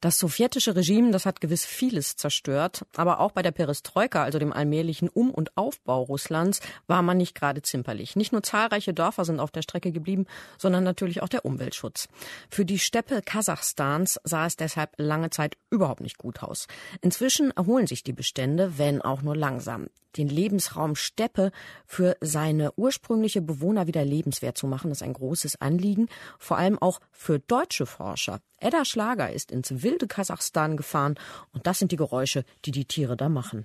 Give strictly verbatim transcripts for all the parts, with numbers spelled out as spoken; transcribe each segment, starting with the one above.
Das sowjetische Regime, das hat gewiss vieles zerstört, aber auch bei der Perestroika, also dem allmählichen Um- und Aufbau Russlands, war man nicht gerade zimperlich. Nicht nur zahlreiche Dörfer sind auf der Strecke geblieben, sondern natürlich auch der Umweltschutz. Für die Steppe Kasachstans sah es deshalb lange Zeit überhaupt nicht gut aus. Inzwischen erholen sich die Bestände, wenn auch nur langsam. Den Lebensraum Steppe für seine ursprüngliche Bewohner wieder lebenswert zu machen, ist ein großes Anliegen, vor allem auch für deutsche Forscher. Edda Schlager ist ins wilde Kasachstan gefahren und das sind die Geräusche, die die Tiere da machen.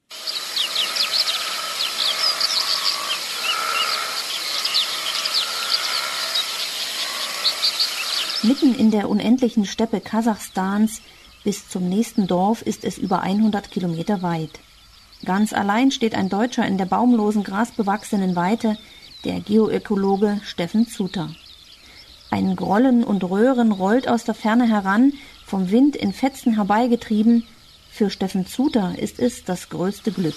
Mitten in der unendlichen Steppe Kasachstans, bis zum nächsten Dorf ist es über hundert Kilometer weit. Ganz allein steht ein Deutscher in der baumlosen, grasbewachsenen Weite, der Geoökologe Steffen Zuter. Ein Grollen und Röhren rollt aus der Ferne heran, vom Wind in Fetzen herbeigetrieben. Für Steffen Zuter ist es das größte Glück.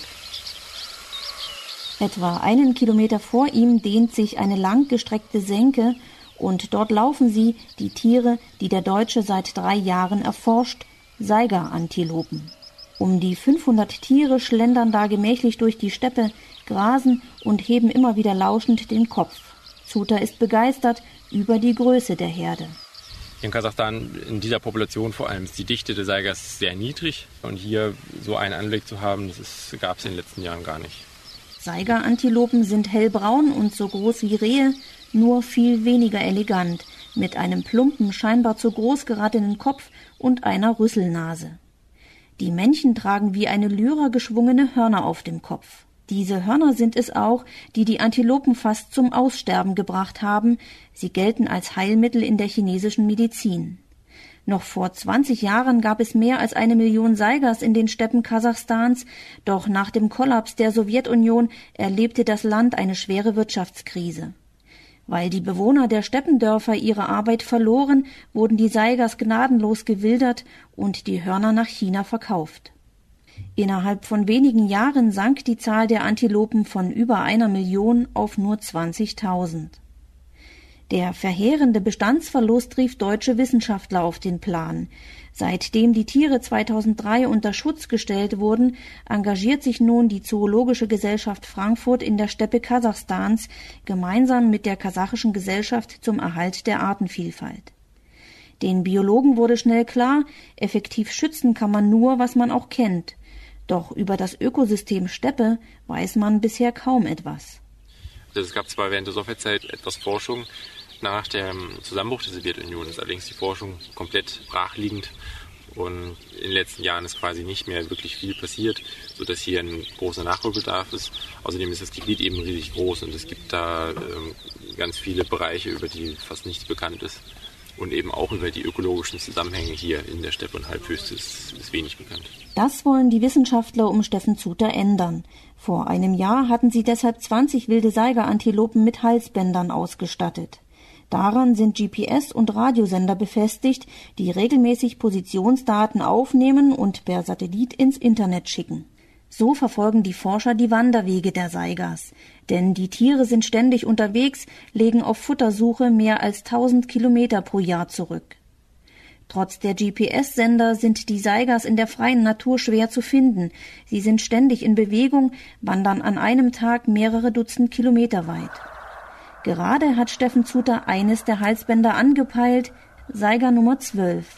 Etwa einen Kilometer vor ihm dehnt sich eine langgestreckte Senke und dort laufen sie, die Tiere, die der Deutsche seit drei Jahren erforscht, Saiga-Antilopen. Um die fünfhundert Tiere schlendern da gemächlich durch die Steppe, grasen und heben immer wieder lauschend den Kopf. Zuter ist begeistert über die Größe der Herde. In Kasachstan, in dieser Population vor allem, ist die Dichte der Saigas sehr niedrig. Und hier so einen Anblick zu haben, das gab es in den letzten Jahren gar nicht. Saiga-Antilopen sind hellbraun und so groß wie Rehe, nur viel weniger elegant, mit einem plumpen, scheinbar zu groß geratenen Kopf und einer Rüsselnase. Die Männchen tragen wie eine Lyra geschwungene Hörner auf dem Kopf. Diese Hörner sind es auch, die die Antilopen fast zum Aussterben gebracht haben. Sie gelten als Heilmittel in der chinesischen Medizin. Noch vor zwanzig Jahren gab es mehr als eine Million Saigas in den Steppen Kasachstans, doch nach dem Kollaps der Sowjetunion erlebte das Land eine schwere Wirtschaftskrise. Weil die Bewohner der Steppendörfer ihre Arbeit verloren, wurden die Saigas gnadenlos gewildert und die Hörner nach China verkauft. Innerhalb von wenigen Jahren sank die Zahl der Antilopen von über einer Million auf nur zwanzigtausend. Der verheerende Bestandsverlust rief deutsche Wissenschaftler auf den Plan. Seitdem die Tiere zweitausenddrei unter Schutz gestellt wurden, engagiert sich nun die Zoologische Gesellschaft Frankfurt in der Steppe Kasachstans gemeinsam mit der kasachischen Gesellschaft zum Erhalt der Artenvielfalt. Den Biologen wurde schnell klar, effektiv schützen kann man nur, was man auch kennt. Doch über das Ökosystem Steppe weiß man bisher kaum etwas. Es gab zwar während der Sowjetzeit etwas Forschung, nach dem Zusammenbruch der Sowjetunion ist allerdings die Forschung komplett brachliegend und in den letzten Jahren ist quasi nicht mehr wirklich viel passiert, sodass hier ein großer Nachholbedarf ist. Außerdem ist das Gebiet eben riesig groß und es gibt da ähm, ganz viele Bereiche, über die fast nichts bekannt ist. Und eben auch über die ökologischen Zusammenhänge hier in der Steppe und Halbwüste ist, ist wenig bekannt. Das wollen die Wissenschaftler um Steffen Zuter ändern. Vor einem Jahr hatten sie deshalb zwanzig wilde Saiga-Antilopen mit Halsbändern ausgestattet. Daran sind G P S- und Radiosender befestigt, die regelmäßig Positionsdaten aufnehmen und per Satellit ins Internet schicken. So verfolgen die Forscher die Wanderwege der Saigas. Denn die Tiere sind ständig unterwegs, legen auf Futtersuche mehr als tausend Kilometer pro Jahr zurück. Trotz der G P S-Sender sind die Saigas in der freien Natur schwer zu finden. Sie sind ständig in Bewegung, wandern an einem Tag mehrere Dutzend Kilometer weit. Gerade hat Steffen Zuter eines der Halsbänder angepeilt, Saiga Nummer zwölf.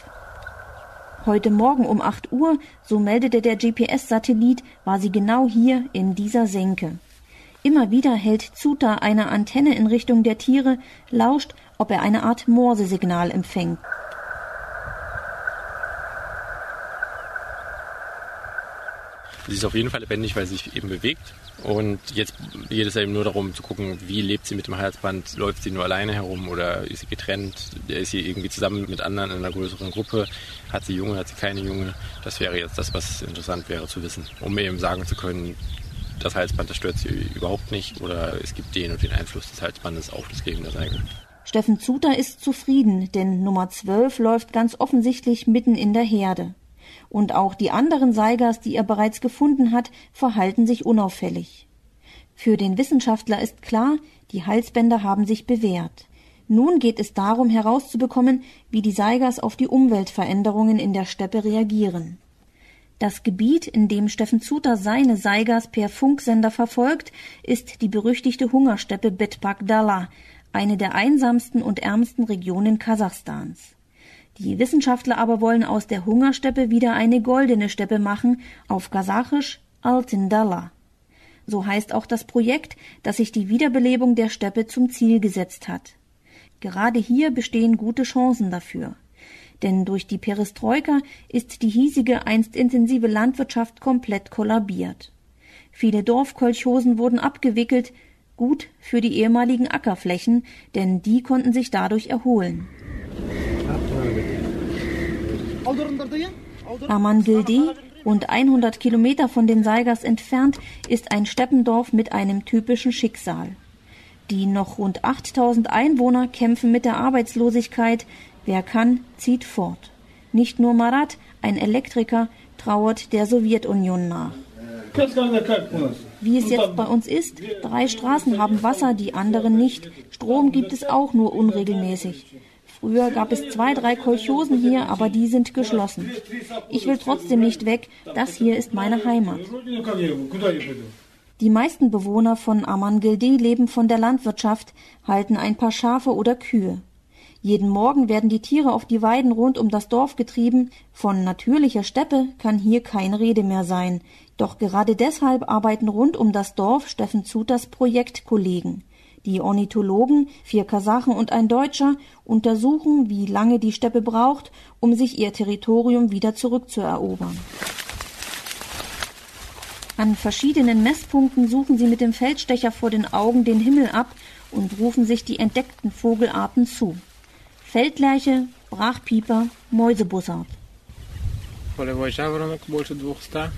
Heute Morgen um acht Uhr, so meldete der G P S-Satellit, war sie genau hier in dieser Senke. Immer wieder hält Zuter eine Antenne in Richtung der Tiere, lauscht, ob er eine Art Morsesignal empfängt. Sie ist auf jeden Fall lebendig, weil sie sich eben bewegt. Und jetzt geht es eben nur darum zu gucken, wie lebt sie mit dem Halsband, läuft sie nur alleine herum oder ist sie getrennt, ist sie irgendwie zusammen mit anderen in einer größeren Gruppe, hat sie Junge, hat sie keine Junge. Das wäre jetzt das, was interessant wäre zu wissen, um eben sagen zu können, das Halsband, das stört sie überhaupt nicht oder es gibt den und den Einfluss des Halsbandes auf das Leben der Saiga. Steffen Zuter ist zufrieden, denn Nummer zwölf läuft ganz offensichtlich mitten in der Herde. Und auch die anderen Saigas, die er bereits gefunden hat, verhalten sich unauffällig. Für den Wissenschaftler ist klar, die Halsbänder haben sich bewährt. Nun geht es darum, herauszubekommen, wie die Saigas auf die Umweltveränderungen in der Steppe reagieren. Das Gebiet, in dem Steffen Zúta seine Saigas per Funksender verfolgt, ist die berüchtigte Hungersteppe Bedpak-Dala, eine der einsamsten und ärmsten Regionen Kasachstans. Die Wissenschaftler aber wollen aus der Hungersteppe wieder eine goldene Steppe machen, auf Kasachisch Altyn Dala. So heißt auch das Projekt, das sich die Wiederbelebung der Steppe zum Ziel gesetzt hat. Gerade hier bestehen gute Chancen dafür. Denn durch die Perestroika ist die hiesige, einst intensive Landwirtschaft komplett kollabiert. Viele Dorfkolchosen wurden abgewickelt, gut für die ehemaligen Ackerflächen, denn die konnten sich dadurch erholen. Amangildi, rund hundert Kilometer von den Saigas entfernt, ist ein Steppendorf mit einem typischen Schicksal. Die noch rund achttausend Einwohner kämpfen mit der Arbeitslosigkeit. Wer kann, zieht fort. Nicht nur Marat, ein Elektriker, trauert der Sowjetunion nach. Wie es jetzt bei uns ist, drei Straßen haben Wasser, die anderen nicht. Strom gibt es auch nur unregelmäßig. Früher gab es zwei, drei Kolchosen hier, aber die sind geschlossen. Ich will trotzdem nicht weg, das hier ist meine Heimat. Die meisten Bewohner von Amangildi leben von der Landwirtschaft, halten ein paar Schafe oder Kühe. Jeden Morgen werden die Tiere auf die Weiden rund um das Dorf getrieben. Von natürlicher Steppe kann hier keine Rede mehr sein. Doch gerade deshalb arbeiten rund um das Dorf Steffen Zútas Projektkollegen. Die Ornithologen, vier Kasachen und ein Deutscher, untersuchen, wie lange die Steppe braucht, um sich ihr Territorium wieder zurückzuerobern. An verschiedenen Messpunkten suchen sie mit dem Feldstecher vor den Augen den Himmel ab und rufen sich die entdeckten Vogelarten zu. Feldlerche, Brachpieper, Mäusebussard. Полевой жаворонок больше двухсот.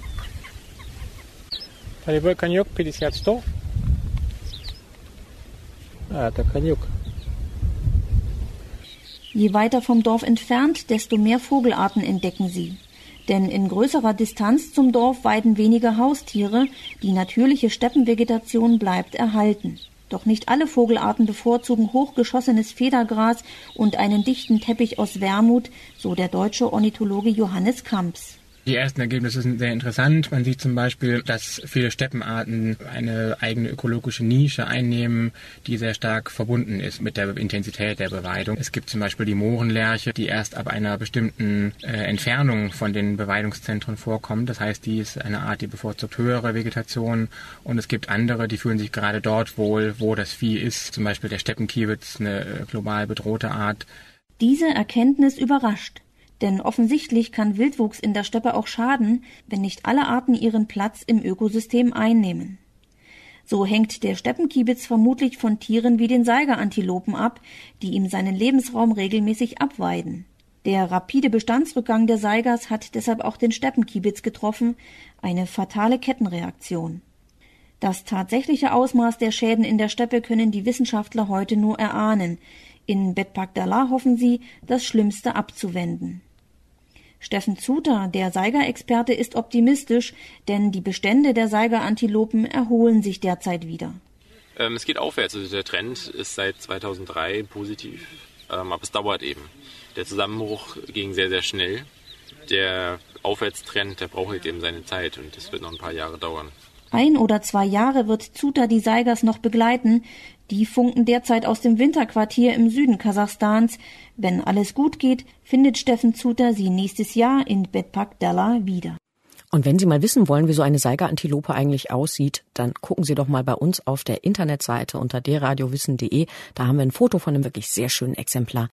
Полевой конек пятьдесят сто. А, это конек. Je weiter vom Dorf entfernt, desto mehr Vogelarten entdecken sie. Denn in größerer Distanz zum Dorf weiden weniger Haustiere, die natürliche Steppenvegetation bleibt erhalten. Doch nicht alle Vogelarten bevorzugen hochgeschossenes Federgras und einen dichten Teppich aus Wermut, so der deutsche Ornithologe Johannes Kamps. Die ersten Ergebnisse sind sehr interessant. Man sieht zum Beispiel, dass viele Steppenarten eine eigene ökologische Nische einnehmen, die sehr stark verbunden ist mit der Intensität der Beweidung. Es gibt zum Beispiel die Mohrenlerche, die erst ab einer bestimmten äh, Entfernung von den Beweidungszentren vorkommt. Das heißt, die ist eine Art, die bevorzugt höhere Vegetation. Und es gibt andere, die fühlen sich gerade dort wohl, wo das Vieh ist. Zum Beispiel der Steppenkiebitz, eine äh, global bedrohte Art. Diese Erkenntnis überrascht. Denn offensichtlich kann Wildwuchs in der Steppe auch schaden, wenn nicht alle Arten ihren Platz im Ökosystem einnehmen. So hängt der Steppenkiebitz vermutlich von Tieren wie den Saiga-Antilopen ab, die ihm seinen Lebensraum regelmäßig abweiden. Der rapide Bestandsrückgang der Saigas hat deshalb auch den Steppenkiebitz getroffen, eine fatale Kettenreaktion. Das tatsächliche Ausmaß der Schäden in der Steppe können die Wissenschaftler heute nur erahnen. In Bedpak-Dala hoffen sie, das Schlimmste abzuwenden. Steffen Zúta, der Saiga-Experte, ist optimistisch, denn die Bestände der Saiga-Antilopen erholen sich derzeit wieder. Ähm, es geht aufwärts, also der Trend ist seit zweitausenddrei positiv, ähm, aber es dauert eben. Der Zusammenbruch ging sehr, sehr schnell. Der Aufwärtstrend, der braucht jetzt eben seine Zeit und das wird noch ein paar Jahre dauern. Ein oder zwei Jahre wird Zúta die Saigas noch begleiten. Die funken derzeit aus dem Winterquartier im Süden Kasachstans. Wenn alles gut geht, findet Steffen Zúta sie nächstes Jahr in Bedpak-Dala wieder. Und wenn Sie mal wissen wollen, wie so eine Saiga-Antilope eigentlich aussieht, dann gucken Sie doch mal bei uns auf der Internetseite unter d radio wissen punkt de. Da haben wir ein Foto von einem wirklich sehr schönen Exemplar.